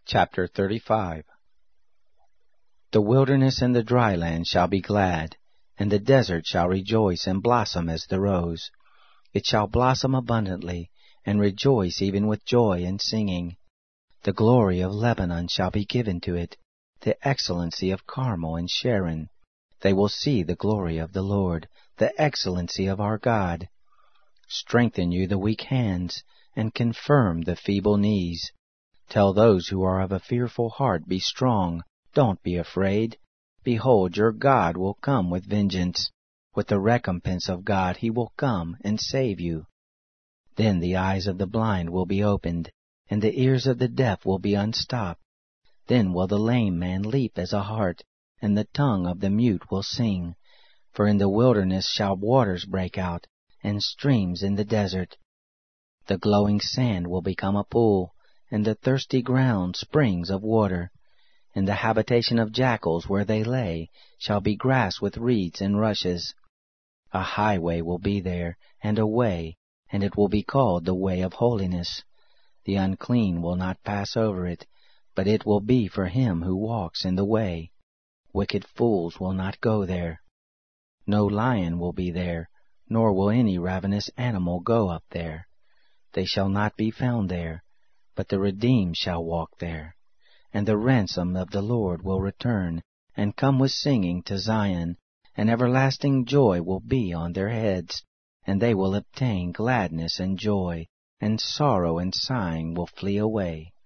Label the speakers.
Speaker 1: Chapter 35. The wilderness and the dry land shall be glad, and the desert shall rejoice and blossom as the rose. It shall blossom abundantly, and rejoice even with joy and singing. The glory of Lebanon shall be given to it, the excellency of Carmel and Sharon. They will see the glory of the Lord, the excellency of our God. Strengthen you the weak hands, and confirm the feeble knees. Tell those who are of a fearful heart, be strong, don't be afraid. Behold, your God will come with vengeance. With the recompense of God he will come and save you. Then the eyes of the blind will be opened, and the ears of the deaf will be unstopped. Then will the lame man leap as a hart, and the tongue of the mute will sing. For in the wilderness shall waters break out, and streams in the desert. The glowing sand will become a pool, and the thirsty ground springs of water. And the habitation of jackals where they lay shall be grass with reeds and rushes. A highway will be there, and a way, and it will be called the way of holiness. The unclean will not pass over it, but it will be for him who walks in the way. Wicked fools will not go there. No lion will be there, nor will any ravenous animal go up there. They shall not be found there, but the redeemed shall walk there. And the ransom of the Lord will return, and come with singing to Zion, and everlasting joy will be on their heads, and they will obtain gladness and joy, and sorrow and sighing will flee away.